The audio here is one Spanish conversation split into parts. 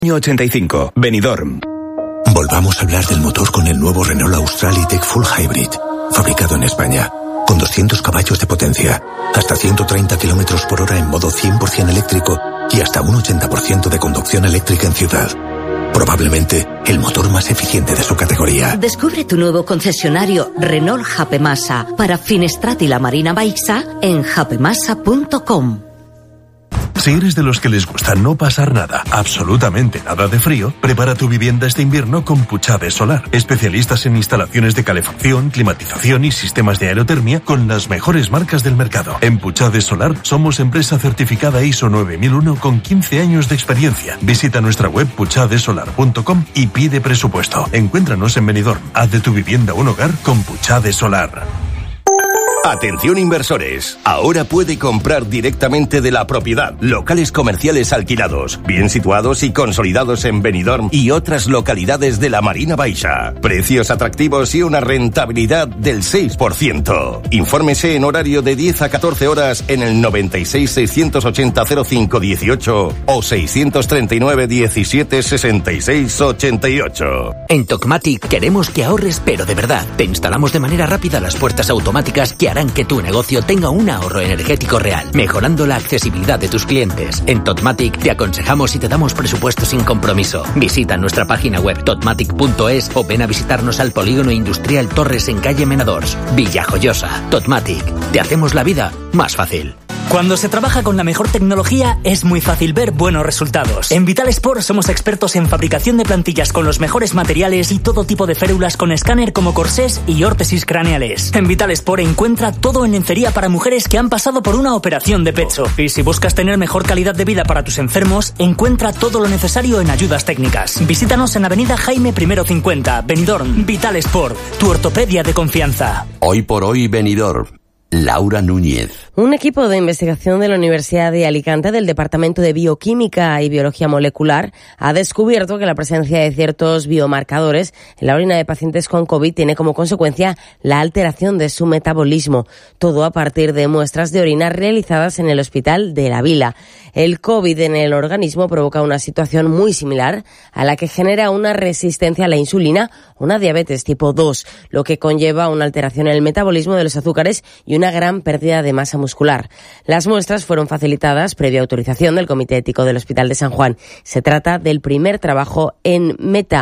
Año 85, Benidorm. Volvamos a hablar del motor con el nuevo Renault Austral E-Tech Full Hybrid, fabricado en España, con 200 caballos de potencia, hasta 130 km por hora en modo 100% eléctrico y hasta un 80% de conducción eléctrica en ciudad. Probablemente el motor más eficiente de su categoría. Descubre tu nuevo concesionario Renault Japemasa para Finestrat y la Marina Baixa en japemasa.com. Si eres de los que les gusta no pasar nada, absolutamente nada de frío, prepara tu vivienda este invierno con Puchade Solar. Especialistas en instalaciones de calefacción, climatización y sistemas de aerotermia con las mejores marcas del mercado. En Puchade Solar somos empresa certificada ISO 9001 con 15 años de experiencia. Visita nuestra web puchadesolar.com y pide presupuesto. Encuéntranos en Benidorm. Haz de tu vivienda un hogar con Puchade Solar. Atención inversores, ahora puede comprar directamente de la propiedad. Locales comerciales alquilados, bien situados y consolidados en Benidorm y otras localidades de la Marina Baixa. Precios atractivos y una rentabilidad del 6%. Infórmese en horario de 10 a 14 horas en el 96 680 05 18 o 639 17 66 88. En Tecmatic queremos que ahorres, pero de verdad. Te instalamos de manera rápida las puertas automáticas que harán que tu negocio tenga un ahorro energético real, mejorando la accesibilidad de tus clientes. En Tecmatic te aconsejamos y te damos presupuesto sin compromiso. Visita nuestra página web tecmatic.es o ven a visitarnos al Polígono Industrial Torres en calle Menadors, Villajoyosa. Tecmatic, te hacemos la vida más fácil. Cuando se trabaja con la mejor tecnología es muy fácil ver buenos resultados. En Vital Sport somos expertos en fabricación de plantillas con los mejores materiales y todo tipo de férulas con escáner como corsés y órtesis craneales. En Vital Sport encuentra todo en lencería para mujeres que han pasado por una operación de pecho. Y si buscas tener mejor calidad de vida para tus enfermos, encuentra todo lo necesario en ayudas técnicas. Visítanos en Avenida Jaime I 50, Benidorm. Vital Sport, tu ortopedia de confianza. Hoy por hoy Benidorm. Laura Núñez. Un equipo de investigación de la Universidad de Alicante del Departamento de Bioquímica y Biología Molecular ha descubierto que la presencia de ciertos biomarcadores en la orina de pacientes con COVID tiene como consecuencia la alteración de su metabolismo. Todo a partir de muestras de orina realizadas en el Hospital de la Vila. El COVID en el organismo provoca una situación muy similar a la que genera una resistencia a la insulina, una diabetes tipo 2, lo que conlleva una alteración en el metabolismo de los azúcares y una gran pérdida de masa muscular. Las muestras fueron facilitadas previa autorización del Comité Ético del Hospital de San Juan. Se trata del primer trabajo en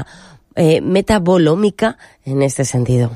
metabolómica en este sentido.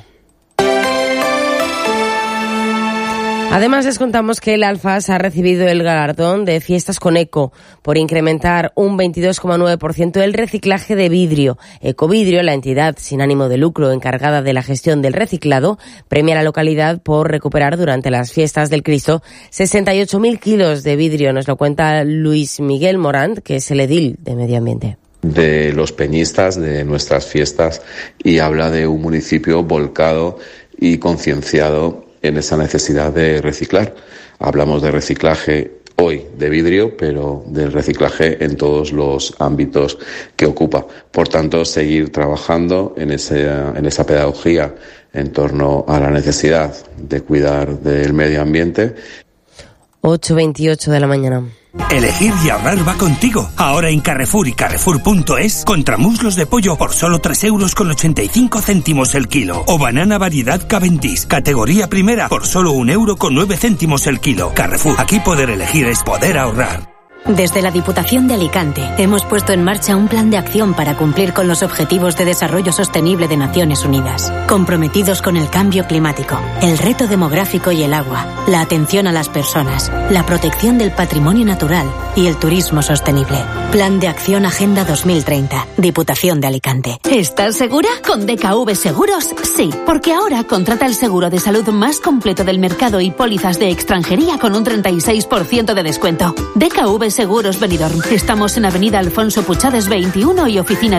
Además, les contamos que el Alfas ha recibido el galardón de Fiestas con Eco por incrementar un 22,9% el reciclaje de vidrio. Ecovidrio, la entidad sin ánimo de lucro encargada de la gestión del reciclado, premia a la localidad por recuperar durante las Fiestas del Cristo 68.000 kilos de vidrio. Nos lo cuenta Luis Miguel Morant, que es el edil de Medio Ambiente. De los peñistas, de nuestras fiestas, y habla de un municipio volcado y concienciado en esa necesidad de reciclar. Hablamos de reciclaje hoy de vidrio, pero del reciclaje en todos los ámbitos que ocupa. Por tanto, seguir trabajando en esa pedagogía en torno a la necesidad de cuidar del medio ambiente. 8:28 de la mañana. Elegir y ahorrar va contigo. Ahora en Carrefour y Carrefour.es, contramuslos de pollo por solo 3,85 € el kilo. O banana variedad Cavendish, categoría primera, por solo 1,09 € el kilo. Carrefour, aquí poder elegir es poder ahorrar. Desde la Diputación de Alicante hemos puesto en marcha un plan de acción para cumplir con los Objetivos de Desarrollo Sostenible de Naciones Unidas, comprometidos con el cambio climático, el reto demográfico y el agua, la atención a las personas, la protección del patrimonio natural y el turismo sostenible. Plan de Acción Agenda 2030, Diputación de Alicante. ¿Estás segura? Con DKV Seguros, sí, porque ahora contrata el seguro de salud más completo del mercado y pólizas de extranjería con un 36% de descuento. DKV Seguros Benidorm. Estamos en Avenida Alfonso Puchades 21 y oficina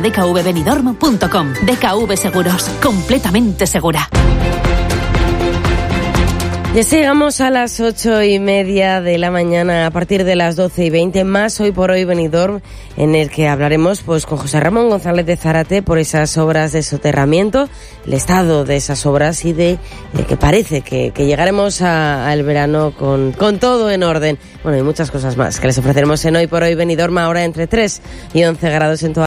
dkvbenidorm.com. DKV Seguros, completamente segura. Ya llegamos a las 8:30 de la mañana, a partir de las 12:20, más Hoy por Hoy Benidorm, en el que hablaremos pues con José Ramón González de Zárate por esas obras de soterramiento, el estado de esas obras y de que parece que llegaremos al verano con todo en orden. Bueno, y muchas cosas más que les ofreceremos en Hoy por Hoy Benidorm, ahora entre 3 y 11 grados en toda